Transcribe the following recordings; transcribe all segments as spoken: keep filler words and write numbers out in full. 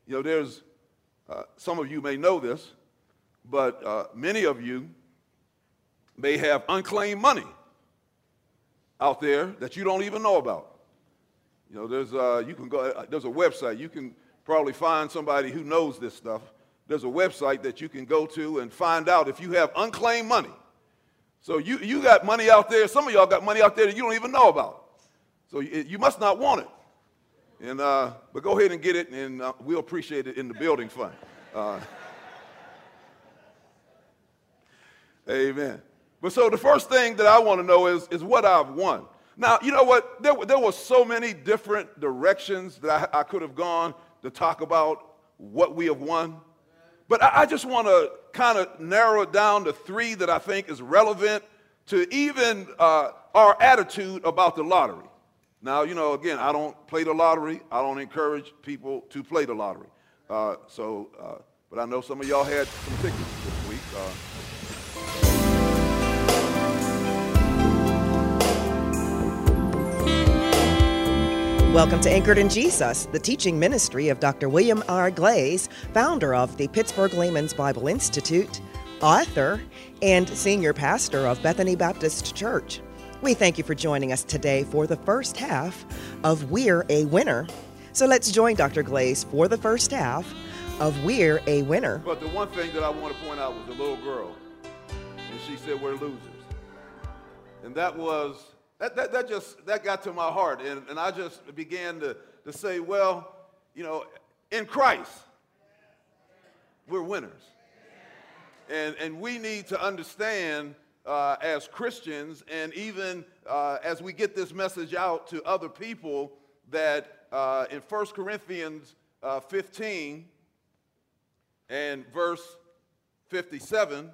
You know, there's, uh, some of you may know this, but uh, many of you may have unclaimed money out there that you don't even know about. You know, there's, uh, you can go, there's a website, you can probably find somebody who knows this stuff. There's a website that you can go to and find out if you have unclaimed money. So you, you got money out there, some of y'all got money out there that you don't even know about. So you, you must not want it. And, uh, but go ahead and get it, and uh, we'll appreciate it in the building fund. Uh, amen. But so the first thing that I want to know is, is what I've won. Now, you know what? There, there were so many different directions that I, I could have gone to talk about what we have won. But I, I just want to kind of narrow it down to three that I think is relevant to even uh, our attitude about the lottery. Now, you know, again, I don't play the lottery. I don't encourage people to play the lottery. Uh, so, uh, but I know some of y'all had some tickets this week. Uh, Welcome to Anchored in Jesus, the teaching ministry of Doctor William R. Glaze, founder of the Pittsburgh Layman's Bible Institute, author, and senior pastor of Bethany Baptist Church. We thank you for joining us today for the first half of We're a Winner. So let's join Doctor Glaze for the first half of We're a Winner. But the one thing that I want to point out was the little girl, and she said, "We're losers." And that was... That, that, that just, that got to my heart, and, and I just began to, to say, well, you know, in Christ, we're winners. And, and we need to understand uh, as Christians, and even uh, as we get this message out to other people, that uh, in First Corinthians uh, fifteen and verse fifty-seven,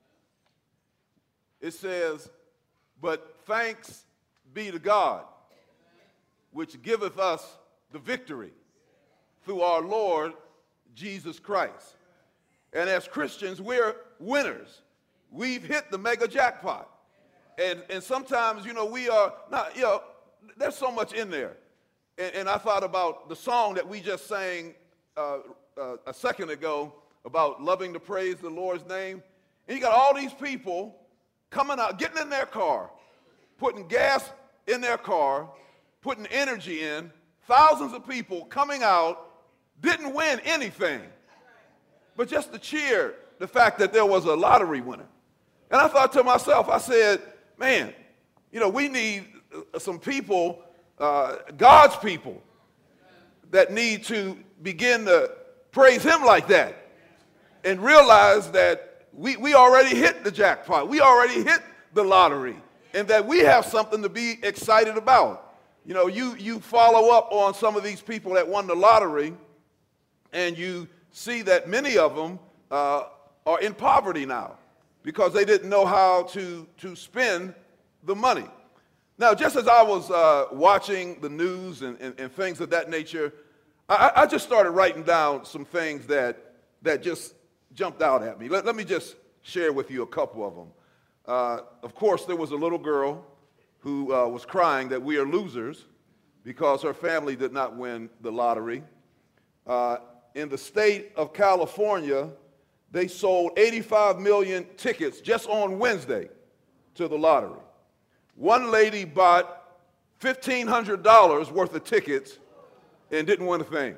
it says, "But thanks be to God, which giveth us the victory through our Lord Jesus Christ." And as Christians, we're winners. We've hit the mega jackpot. And, and sometimes, you know, we are not, you know, there's so much in there. And, and I thought about the song that we just sang uh, uh, a second ago about loving to praise the Lord's name. And you got all these people coming out, getting in their car, putting gas in their car, putting energy in, thousands of people coming out, didn't win anything, but just to cheer the fact that there was a lottery winner. And I thought to myself, I said, man, you know, we need some people, uh, God's people, that need to begin to praise him like that and realize that we, we already hit the jackpot. We already hit the lottery. And that we have something to be excited about. You know, you, you follow up on some of these people that won the lottery, and you see that many of them uh, are in poverty now because they didn't know how to, to spend the money. Now, just as I was uh, watching the news and, and, and things of that nature, I, I just started writing down some things that, that just jumped out at me. Let, let me just share with you a couple of them. Uh, of course, there was a little girl who uh, was crying that we are losers because her family did not win the lottery. Uh, in the state of California, they sold eighty-five million tickets just on Wednesday to the lottery. One lady bought fifteen hundred dollars worth of tickets and didn't win a thing.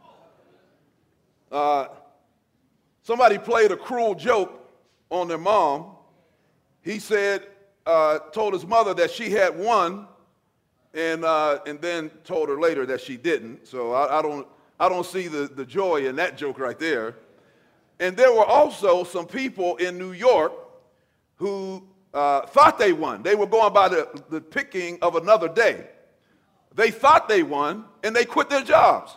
Uh, somebody played a cruel joke on their mom. He said, uh, told his mother that she had won, and uh, and then told her later that she didn't. So I, I don't I don't see the, the joy in that joke right there. And there were also some people in New York who uh, thought they won. They were going by the, the picking of another day. They thought they won, and they quit their jobs.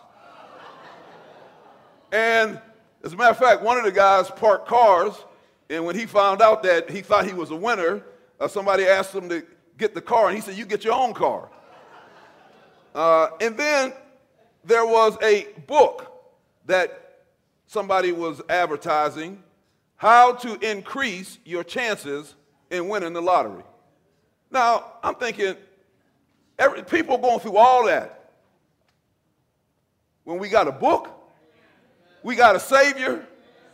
And as a matter of fact, one of the guys parked cars. And when he found out that he thought he was a winner, uh, somebody asked him to get the car, and he said, "You get your own car." Uh, and then there was a book that somebody was advertising, how to increase your chances in winning the lottery. Now, I'm thinking, every, people going through all that when we got a book We got a Savior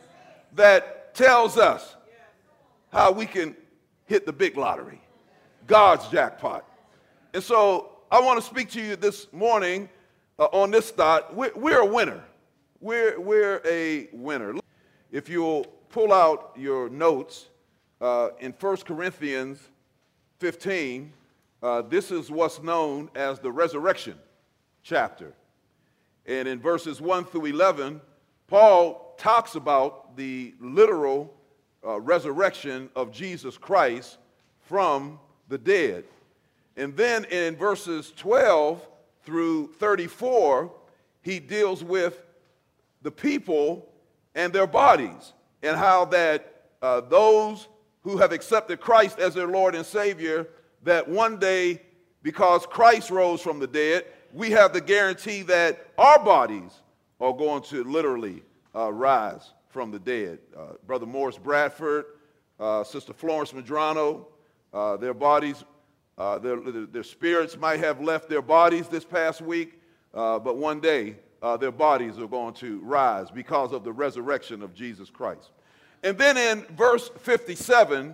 that tells us how we can hit the big lottery, God's jackpot. And so I want to speak to you this morning uh, on this thought. We're, we're a winner. We're, we're a winner. If you'll pull out your notes uh, in First Corinthians fifteen, uh, this is what's known as the resurrection chapter. And in verses one through eleven, Paul talks about the literal uh, resurrection of Jesus Christ from the dead. And then in verses twelve through thirty-four, he deals with the people and their bodies, and how that uh, those who have accepted Christ as their Lord and Savior, that one day, because Christ rose from the dead, we have the guarantee that our bodies are going to literally uh, rise from the dead. Uh, Brother Morris Bradford, uh, Sister Florence Medrano, uh, their bodies, uh, their, their spirits might have left their bodies this past week, uh, but one day uh, their bodies are going to rise because of the resurrection of Jesus Christ. And then in verse fifty-seven,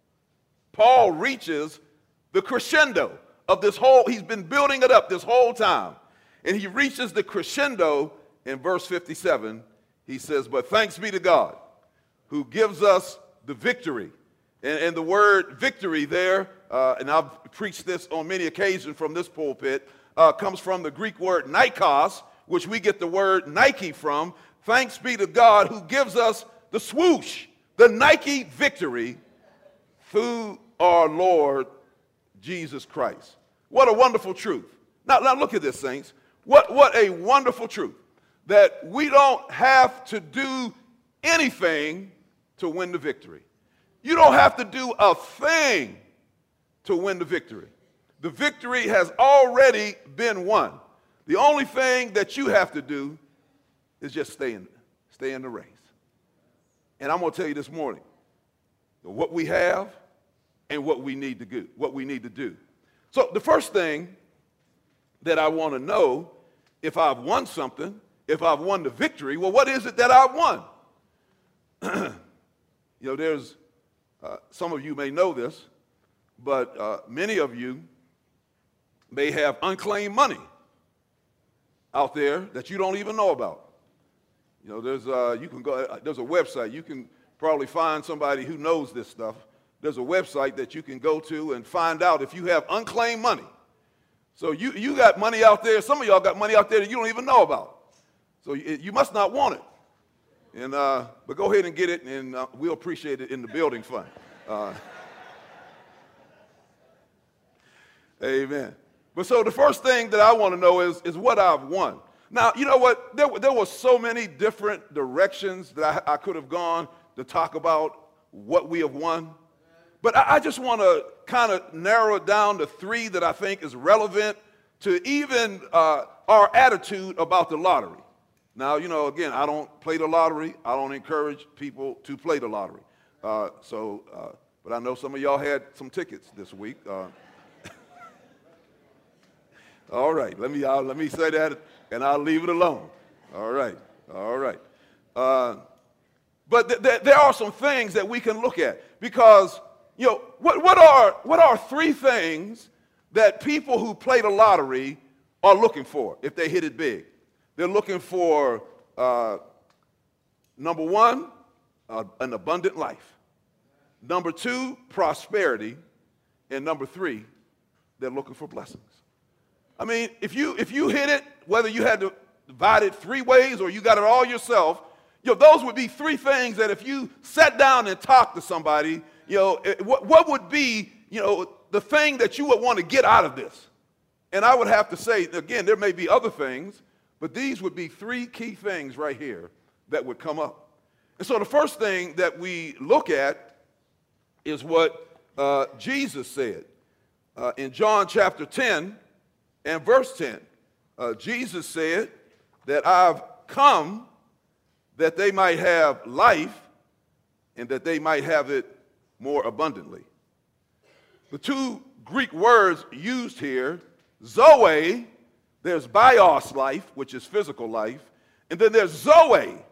Paul reaches the crescendo of this whole, he's been building it up this whole time. And he reaches the crescendo in verse fifty-seven. He says, but thanks be to God who gives us the victory. And, and the word victory there, uh, and I've preached this on many occasions from this pulpit, uh, comes from the Greek word nikos, which we get the word Nike from. Thanks be to God who gives us the swoosh, the Nike victory through our Lord Jesus Christ. What a wonderful truth. Now, now look at this, saints. What, what a wonderful truth that we don't have to do anything to win the victory. You don't have to do a thing to win the victory. The victory has already been won. The only thing that you have to do is just stay in, stay in the race. And I'm going to tell you this morning what we have and what we need to do, what we need to do. So the first thing that I want to know, if I've won something, if I've won the victory, well, what is it that I've won? You know, there's, uh, some of you may know this, but uh, many of you may have unclaimed money out there that you don't even know about. You know, there's, uh, you can go, there's a website, you can probably find somebody who knows this stuff. There's a website that you can go to and find out if you have unclaimed money. So you, you got money out there, some of y'all got money out there that you don't even know about. So you, you must not want it. And, uh, but go ahead and get it, and uh, we'll appreciate it in the building fund. Uh, amen. But so the first thing that I want to know is, is what I've won. Now, you know what? There, there were so many different directions that I, I could have gone to talk about what we have won. But I, I just want to kind of narrow it down to three that I think is relevant to even uh, our attitude about the lottery. Now, you know, again, I don't play the lottery. I don't encourage people to play the lottery. Uh, so, uh, but I know some of y'all had some tickets this week. Uh, all right, let me uh, let me say that, and I'll leave it alone. All right, all right. Uh, but th th there are some things that we can look at, because you know what what are what are three things that people who play the lottery are looking for if they hit it big? They're looking for, uh, number one, uh, an abundant life. Number two, prosperity. And number three, they're looking for blessings. I mean, if you, if you hit it, whether you had to divide it three ways or you got it all yourself, you know, those would be three things that if you sat down and talked to somebody, you know, it, what, what would be, you know, the thing that you would want to get out of this? And I would have to say, again, there may be other things, but these would be three key things right here that would come up. And so the first thing that we look at is what uh, Jesus said uh, in John chapter ten and verse ten. Uh, Jesus said that I've come that they might have life and that they might have it more abundantly. The two Greek words used here, Zoe, there's bios life, which is physical life, and then there's Zoe,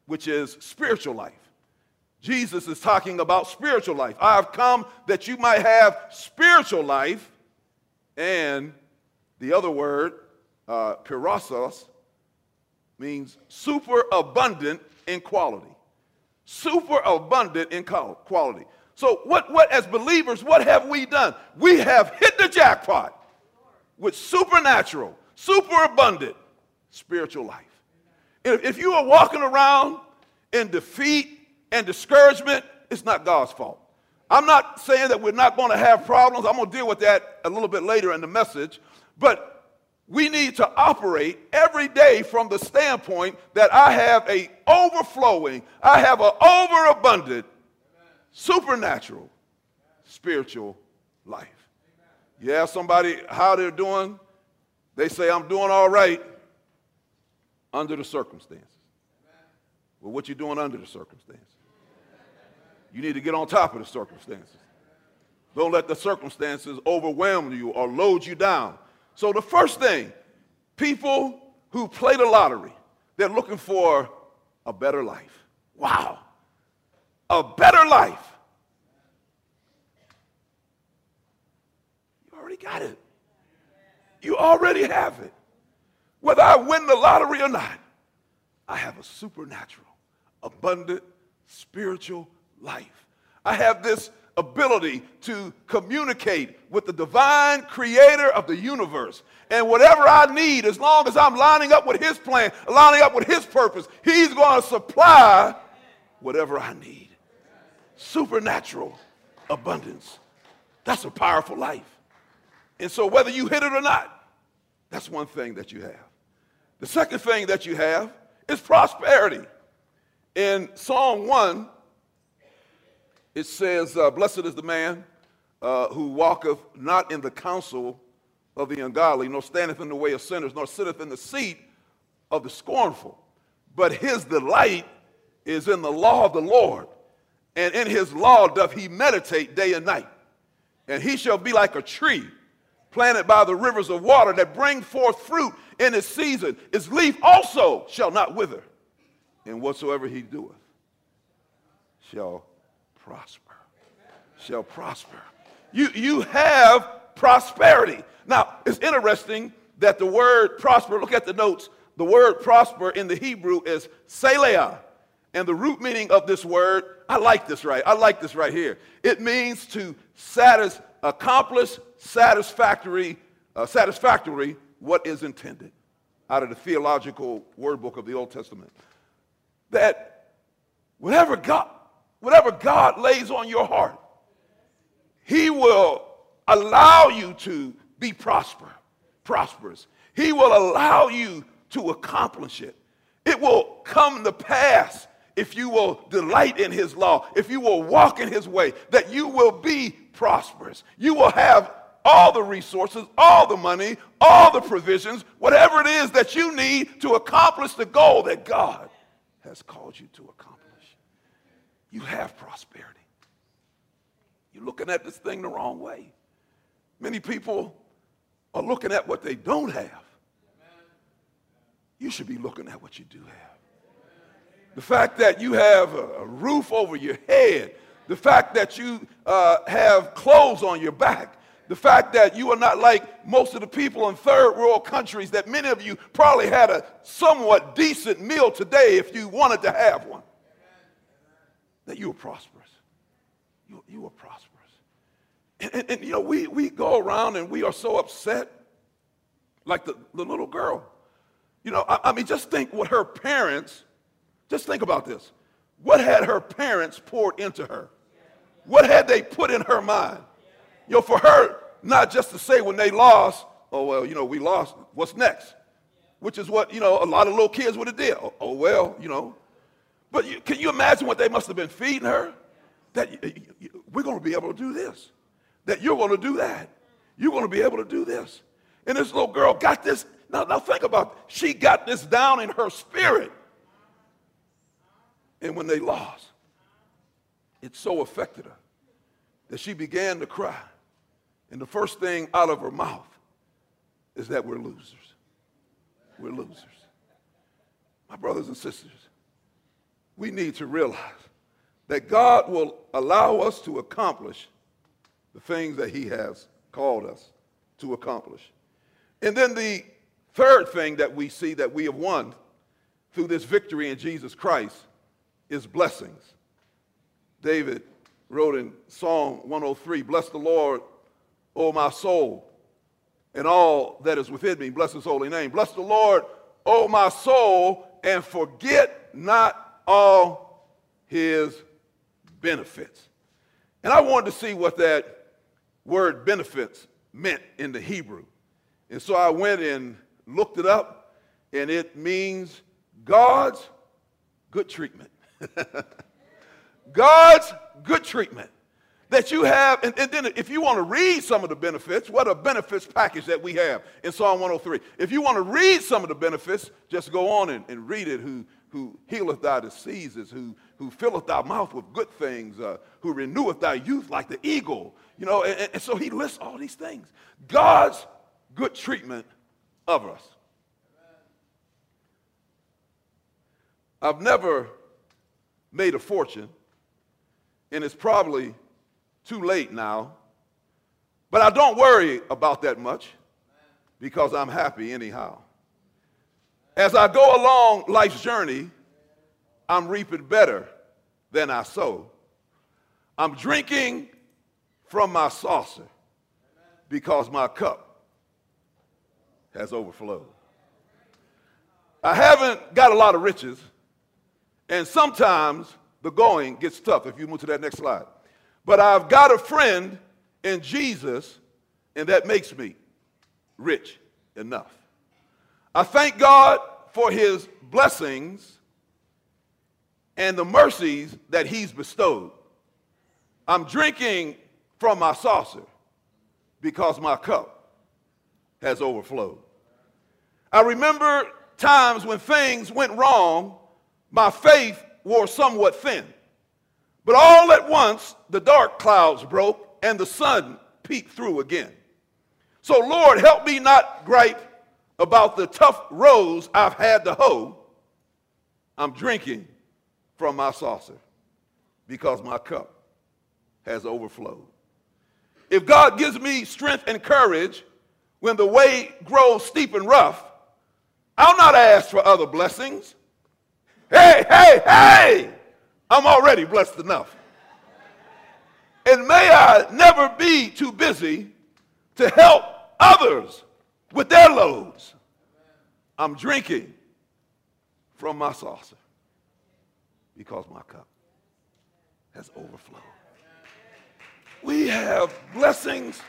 which is spiritual life. Jesus is talking about spiritual life. I have come that you might have spiritual life, and the other word, uh, peirasos, means superabundant in quality. Superabundant in quality. So what, what, as believers, what have we done? We have hit the jackpot with supernatural, superabundant spiritual life. If, if you are walking around in defeat and discouragement, it's not God's fault. I'm not saying that we're not going to have problems. I'm going to deal with that a little bit later in the message. But we need to operate every day from the standpoint that I have a overflowing, I have an overabundant, supernatural, spiritual life. You ask somebody how they're doing, they say, I'm doing all right under the circumstances. Well, what you doing under the circumstances? You need to get on top of the circumstances. Don't let the circumstances overwhelm you or load you down. So the first thing, people who play the lottery, they're looking for a better life. Wow. A better life. You already got it. You already have it. Whether I win the lottery or not, I have a supernatural, abundant, spiritual life. I have this ability to communicate with the divine creator of the universe. And whatever I need, as long as I'm lining up with his plan, lining up with his purpose, he's going to supply whatever I need. Supernatural abundance. That's a powerful life. And so whether you hit it or not, that's one thing that you have. The second thing that you have is prosperity. In Psalm one, it says, uh, blessed is the man uh, who walketh not in the counsel of the ungodly, nor standeth in the way of sinners, nor sitteth in the seat of the scornful. But his delight is in the law of the Lord, and in his law doth he meditate day and night. And he shall be like a tree planted by the rivers of water that bring forth fruit in its season. Its leaf also shall not wither, and whatsoever he doeth shall prosper. Shall prosper. You, you have prosperity. Now, it's interesting that the word prosper, look at the notes, the word prosper in the Hebrew is seleah. And the root meaning of this word, I like this right, I like this right here. It means to satis, accomplish satisfactory, uh, satisfactory what is intended, out of the theological word book of the Old Testament. That whatever God, whatever God lays on your heart, he will allow you to be prosper, prosperous. He will allow you to accomplish it. It will come to pass if you will delight in his law, if you will walk in his way, that you will be prosperous. You will have all the resources, all the money, all the provisions, whatever it is that you need to accomplish the goal that God has called you to accomplish. You have prosperity. You're looking at this thing the wrong way. Many people are looking at what they don't have. You should be looking at what you do have. The fact that you have a roof over your head, the fact that you uh, have clothes on your back, the fact that you are not like most of the people in third world countries, that many of you probably had a somewhat decent meal today if you wanted to have one, that you are prosperous. You, you are prosperous. And, and, and you know, we, we go around and we are so upset, like the, the little girl. You know, I, I mean, just think what her parents, just think about this. What had her parents poured into her? What had they put in her mind? You know, for her, not just to say when they lost, oh, well, you know, we lost, what's next? Which is what, you know, a lot of little kids would have did. Oh, oh, well, you know. But you, can you imagine what they must have been feeding her? That you, you, we're going to be able to do this. That you're going to do that. You're going to be able to do this. And this little girl got this. Now, now think about it. She got this down in her spirit. And when they lost, it so affected her that she began to cry. And the first thing out of her mouth is that we're losers. We're losers. My brothers and sisters, we need to realize that God will allow us to accomplish the things that he has called us to accomplish. And then the third thing that we see that we have won through this victory in Jesus Christ is blessings. David wrote in Psalm one oh three, "Bless the Lord, O my soul, and all that is within me. Bless his holy name. Bless the Lord, O my soul, and forget not all his benefits." And I wanted to see what that word benefits meant in the Hebrew. And so I went and looked it up, and it means God's good treatment. God's good treatment that you have. And, and then if you want to read some of the benefits, what a benefits package that we have in Psalm one oh three. If you want to read some of the benefits, just go on and, and read it. Who, who healeth thy diseases, who, who filleth thy mouth with good things, uh, who reneweth thy youth like the eagle. You know, and, and so he lists all these things. God's good treatment of us. I've never made a fortune, and it's probably too late now, but I don't worry about that much because I'm happy anyhow. As I go along life's journey, I'm reaping better than I sow. I'm drinking from my saucer because my cup has overflowed. I haven't got a lot of riches, and sometimes the going gets tough. If you move to that next slide. But I've got a friend in Jesus, and that makes me rich enough. I thank God for his blessings and the mercies that he's bestowed. I'm drinking from my saucer because my cup has overflowed. I remember times when things went wrong, my faith wore somewhat thin. But all at once, the dark clouds broke and the sun peeked through again. So Lord, help me not gripe about the tough rows I've had to hoe. I'm drinking from my saucer because my cup has overflowed. If God gives me strength and courage when the way grows steep and rough, I'll not ask for other blessings. Hey, hey, hey, I'm already blessed enough. And may I never be too busy to help others with their loads. I'm drinking from my saucer because my cup has overflowed. We have blessings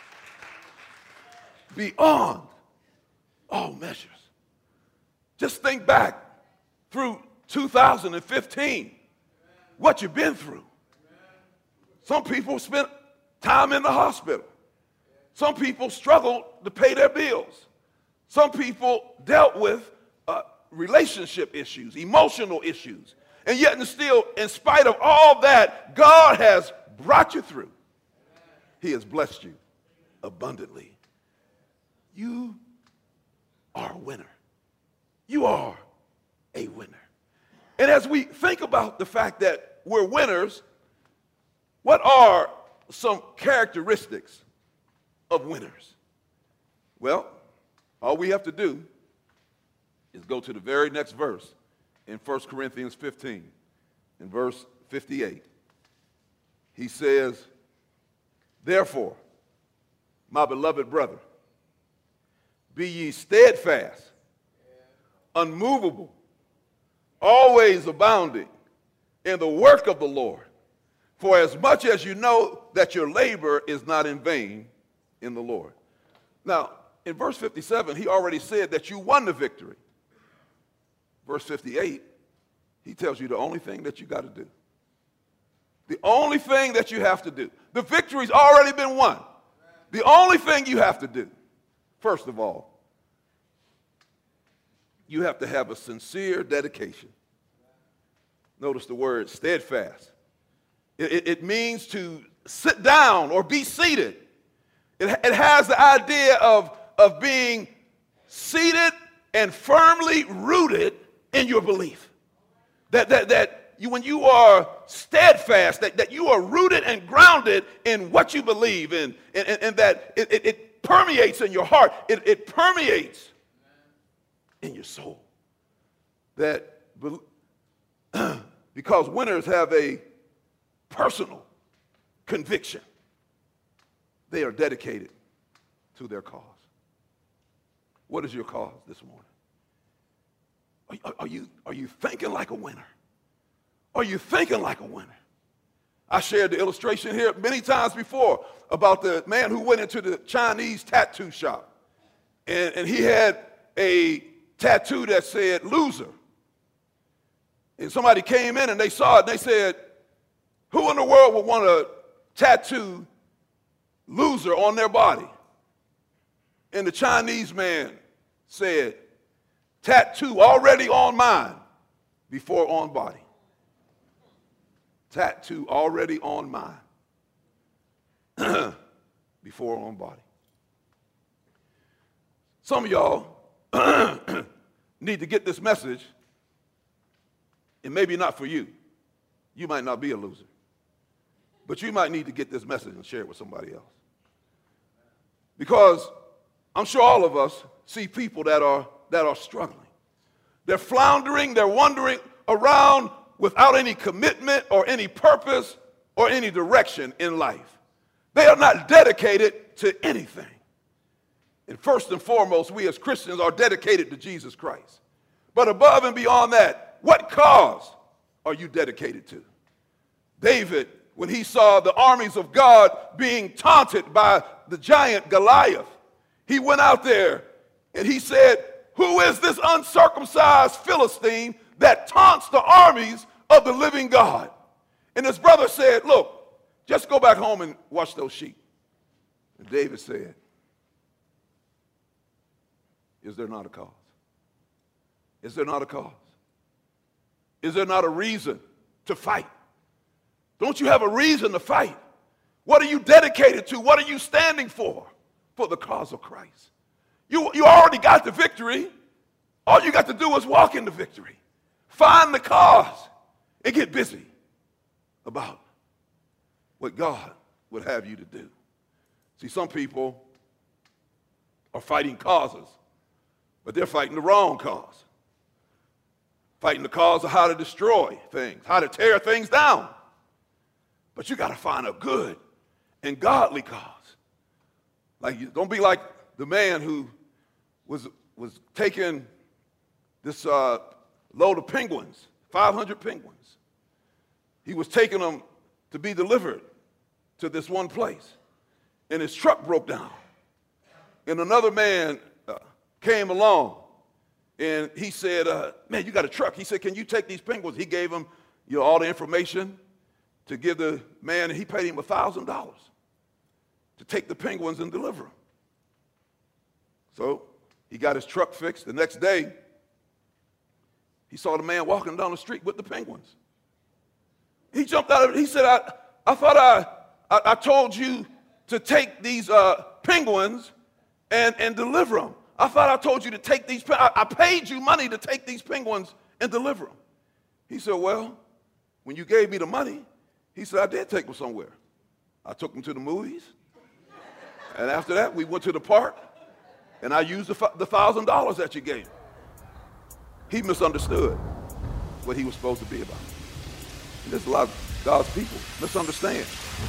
beyond all measures. Just think back through two thousand fifteen, what you've been through. Some people spent time in the hospital. Some people struggled to pay their bills. Some people dealt with uh, relationship issues, emotional issues. And yet and still, in spite of all that, God has brought you through. He has blessed you abundantly. You are a winner. You are a winner. And as we think about the fact that we're winners, what are some characteristics of winners? Well, all we have to do is go to the very next verse in First Corinthians fifteen, in verse fifty-eight. He says, "Therefore, my beloved brother, be ye steadfast, unmovable, always abounding in the work of the Lord, for as much as you know that your labor is not in vain in the Lord." Now, in verse fifty-seven, he already said that you won the victory. Verse fifty-eight, he tells you the only thing that you got to do. The only thing that you have to do. The victory's already been won. The only thing you have to do, first of all, you have to have a sincere dedication. Notice the word steadfast. It, it, it means to sit down or be seated. It, it has the idea of, of being seated and firmly rooted in your belief. That, that, that you, when you are steadfast, that, that you are rooted and grounded in what you believe in, and, and, and that it, it, it permeates in your heart. It, it permeates in your soul. That because winners have a personal conviction, they are dedicated to their cause. What is your cause this morning? Are, are, you, are you thinking like a winner? Are you thinking like a winner? I shared the illustration here many times before about the man who went into the Chinese tattoo shop. And, and he had a tattoo that said loser. And somebody came in and they saw it and they said, who in the world would want to tattoo loser on their body? And the Chinese man said, tattoo already on mine before on body. Tattoo already on mine before on body. Some of y'all need to get this message, and maybe not for you. You might not be a loser. But you might need to get this message and share it with somebody else. Because I'm sure all of us see people that are, that are struggling. They're floundering, they're wandering around without any commitment or any purpose or any direction in life. They are not dedicated to anything. And first and foremost, we as Christians are dedicated to Jesus Christ. But above and beyond that, what cause are you dedicated to? David, when he saw the armies of God being taunted by the giant Goliath, he went out there and he said, who is this uncircumcised Philistine that taunts the armies of the living God? And his brother said, look, just go back home and watch those sheep. And David said, is there not a cause? Is there not a cause? Is there not a reason to fight? Don't you have a reason to fight? What are you dedicated to? What are you standing for? For the cause of Christ. You, you already got the victory. All you got to do is walk in the victory. Find the cause and get busy about what God would have you to do. See, some people are fighting causes, but they're fighting the wrong cause. Fighting the cause of how to destroy things, how to tear things down. But you got to find a good and godly cause. Like, don't be like the man who was, was taking this uh, load of penguins, five hundred penguins. He was taking them to be delivered to this one place. And his truck broke down. And another man uh, came along. And he said, uh, man, you got a truck. He said, can you take these penguins? He gave him you know, all the information to give the man, and he paid him one thousand dollars to take the penguins and deliver them. So he got his truck fixed. The next day, he saw the man walking down the street with the penguins. He jumped out of it. He said, I, I thought I, I, I told you to take these uh, penguins and, and deliver them. I thought I told you to take these, I, I paid you money to take these penguins and deliver them. He said, well, when you gave me the money, he said, I did take them somewhere. I took them to the movies. And after that, we went to the park, and I used the one thousand dollars that you gave me. He misunderstood what he was supposed to be about. And there's a lot of God's people misunderstand.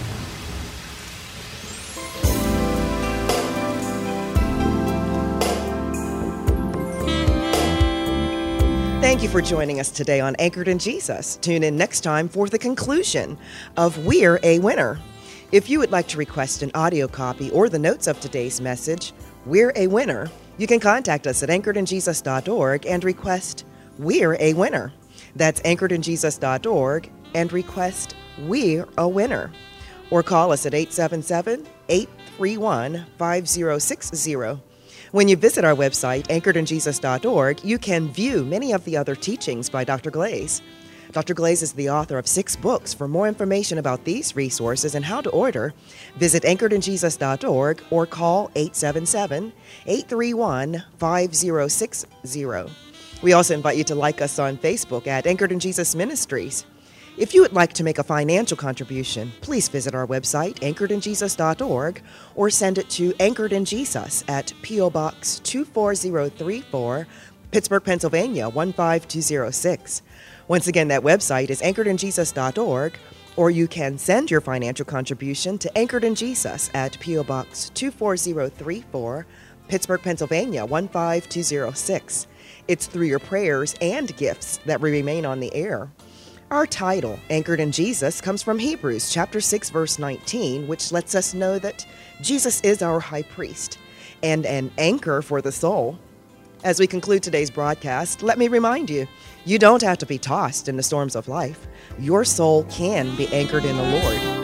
Thank you for joining us today on Anchored in Jesus. Tune in next time for the conclusion of We're a Winner. If you would like to request an audio copy or the notes of today's message, We're a Winner, you can contact us at anchored in jesus dot org and request We're a Winner. That's anchored in jesus dot org and request We're a Winner. Or call us at eight seven seven, eight three one, five zero six zero. When you visit our website, anchored in jesus dot org, you can view many of the other teachings by Doctor Glaze. Doctor Glaze is the author of six books. For more information about these resources and how to order, visit anchored in jesus dot org or call eight seven seven, eight three one, five zero six zero. We also invite you to like us on Facebook at Anchored in Jesus Ministries. If you would like to make a financial contribution, please visit our website, anchored in jesus dot org, or send it to Anchored in Jesus at P O Box two four zero three four, Pittsburgh, Pennsylvania one five two zero six. Once again, that website is anchored in jesus dot org, or you can send your financial contribution to Anchored in Jesus at P O Box two four zero three four, Pittsburgh, Pennsylvania one five two zero six. It's through your prayers and gifts that we remain on the air. Our title, Anchored in Jesus, comes from Hebrews chapter six, verse nineteen, which lets us know that Jesus is our high priest and an anchor for the soul. As we conclude today's broadcast, let me remind you, you don't have to be tossed in the storms of life. Your soul can be anchored in the Lord.